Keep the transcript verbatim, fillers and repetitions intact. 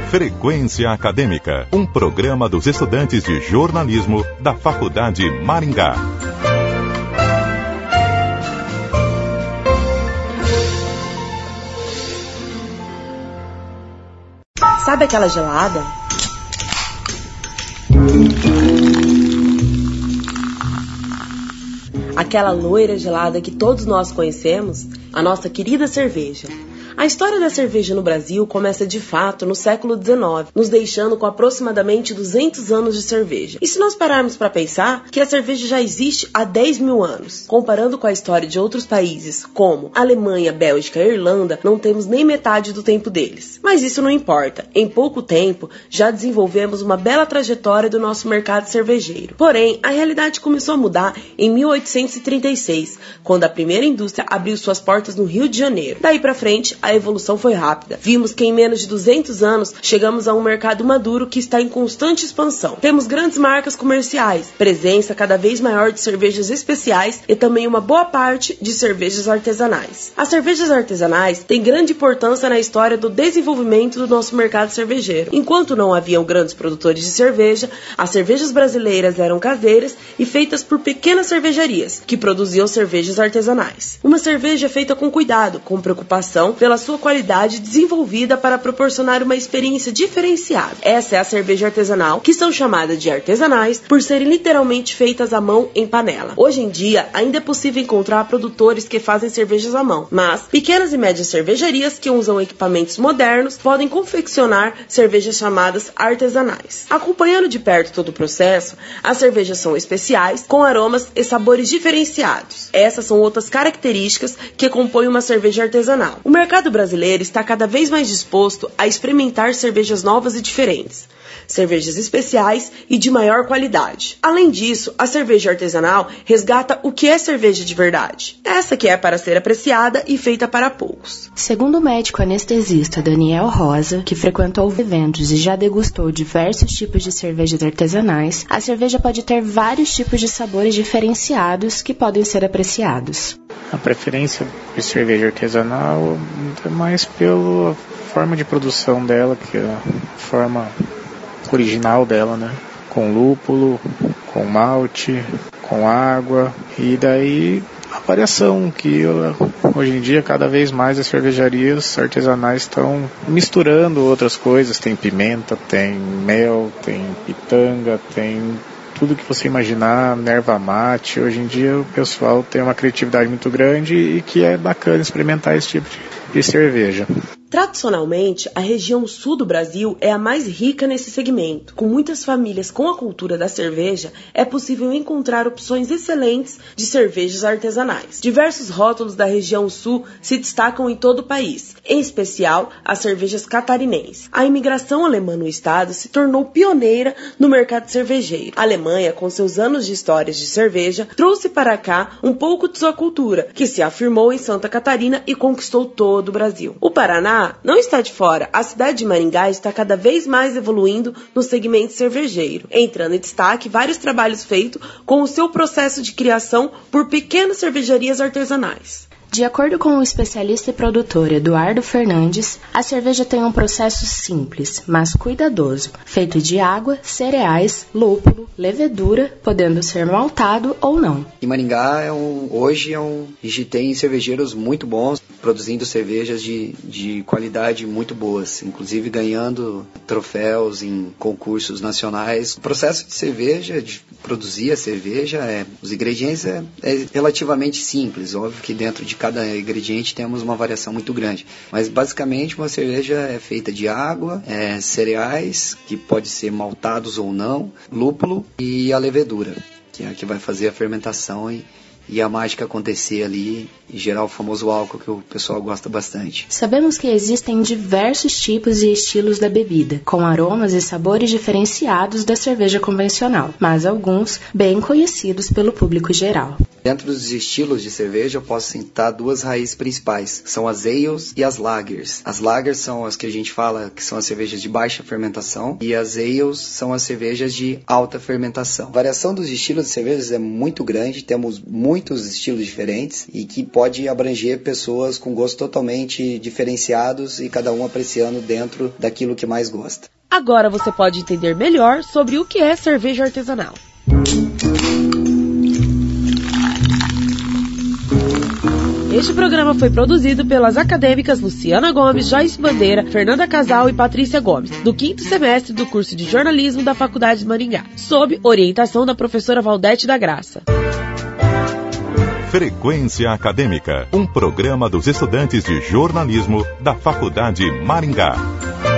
Frequência Acadêmica, um programa dos estudantes de jornalismo da Faculdade Maringá. Sabe aquela gelada? Aquela loira gelada que todos nós conhecemos? A nossa querida cerveja. A história da cerveja no Brasil começa de fato no século dezenove, nos deixando com aproximadamente duzentos anos de cerveja. E se nós pararmos para pensar que a cerveja já existe há dez mil anos, comparando com a história de outros países como Alemanha, Bélgica e Irlanda, não temos nem metade do tempo deles. Mas isso não importa, em pouco tempo já desenvolvemos uma bela trajetória do nosso mercado cervejeiro. Porém, a realidade começou a mudar em mil oitocentos e trinta e seis, quando a primeira indústria abriu suas portas no Rio de Janeiro. Daí para frente, a evolução foi rápida. Vimos que em menos de duzentos anos chegamos a um mercado maduro que está em constante expansão. Temos grandes marcas comerciais, presença cada vez maior de cervejas especiais e também uma boa parte de cervejas artesanais. As cervejas artesanais têm grande importância na história do desenvolvimento do nosso mercado cervejeiro. Enquanto não haviam grandes produtores de cerveja, as cervejas brasileiras eram caseiras e feitas por pequenas cervejarias que produziam cervejas artesanais. Uma cerveja feita com cuidado, com preocupação pela sua qualidade, desenvolvida para proporcionar uma experiência diferenciada. Essa é a cerveja artesanal, que são chamadas de artesanais por serem literalmente feitas à mão em panela. Hoje em dia, ainda é possível encontrar produtores que fazem cervejas à mão, mas pequenas e médias cervejarias que usam equipamentos modernos podem confeccionar cervejas chamadas artesanais. Acompanhando de perto todo o processo, as cervejas são especiais, com aromas e sabores diferenciados. Essas são outras características que compõem uma cerveja artesanal. O mercado brasileiro está cada vez mais disposto a experimentar cervejas novas e diferentes, cervejas especiais e de maior qualidade. Além disso, a cerveja artesanal resgata o que é cerveja de verdade, essa que é para ser apreciada e feita para poucos. Segundo o médico anestesista Daniel Rosa, que frequentou eventos e já degustou diversos tipos de cervejas artesanais, a cerveja pode ter vários tipos de sabores diferenciados que podem ser apreciados. A preferência por cerveja artesanal é mais pela forma de produção dela, que é a forma original dela, né? Com lúpulo, com malte, com água, e daí a variação que hoje em dia cada vez mais as cervejarias artesanais estão misturando outras coisas. Tem pimenta, tem mel, tem pitanga, tem tudo que você imaginar, erva mate. Hoje em dia o pessoal tem uma criatividade muito grande e que é bacana experimentar esse tipo de, de cerveja. Tradicionalmente, a região sul do Brasil é a mais rica nesse segmento. Com muitas famílias com a cultura da cerveja, é possível encontrar opções excelentes de cervejas artesanais. Diversos rótulos da região sul se destacam em todo o país, em especial as cervejas catarinenses. A imigração alemã no estado se tornou pioneira no mercado cervejeiro. A Alemanha, com seus anos de histórias de cerveja, trouxe para cá um pouco de sua cultura, que se afirmou em Santa Catarina e conquistou todo o Brasil. O Paraná não está de fora. A cidade de Maringá está cada vez mais evoluindo no segmento cervejeiro, entrando em destaque vários trabalhos feitos com o seu processo de criação por pequenas cervejarias artesanais. De acordo com o especialista e produtor Eduardo Fernandes, a cerveja tem um processo simples, mas cuidadoso, feito de água, cereais, lúpulo, levedura, podendo ser maltado ou não. Em Maringá, é um, hoje é um, a gente tem cervejeiros muito bons, produzindo cervejas de, de qualidade muito boas, inclusive ganhando troféus em concursos nacionais. O processo de cerveja, de produzir a cerveja, é, os ingredientes é, é relativamente simples, óbvio que dentro de cada ingrediente temos uma variação muito grande, mas basicamente uma cerveja é feita de água, é, cereais, que pode ser maltados ou não, lúpulo e a levedura, que é a que vai fazer a fermentação e, e a mágica acontecer ali e gerar o famoso álcool que o pessoal gosta bastante. Sabemos que existem diversos tipos e estilos da bebida, com aromas e sabores diferenciados da cerveja convencional, mas alguns bem conhecidos pelo público geral. Dentro dos estilos de cerveja, eu posso citar duas raízes principais. São as ales e as lagers. As lagers são as que a gente fala que são as cervejas de baixa fermentação e as ales são as cervejas de alta fermentação. A variação dos estilos de cervejas é muito grande, temos muitos estilos diferentes e que pode abranger pessoas com gostos totalmente diferenciados e cada um apreciando dentro daquilo que mais gosta. Agora você pode entender melhor sobre o que é cerveja artesanal. Este programa foi produzido pelas acadêmicas Luciana Gomes, Joyce Bandeira, Fernanda Casal e Patrícia Gomes, do quinto semestre do curso de jornalismo da Faculdade de Maringá, sob orientação da professora Valdete da Graça. Frequência Acadêmica, um programa dos estudantes de jornalismo da Faculdade Maringá.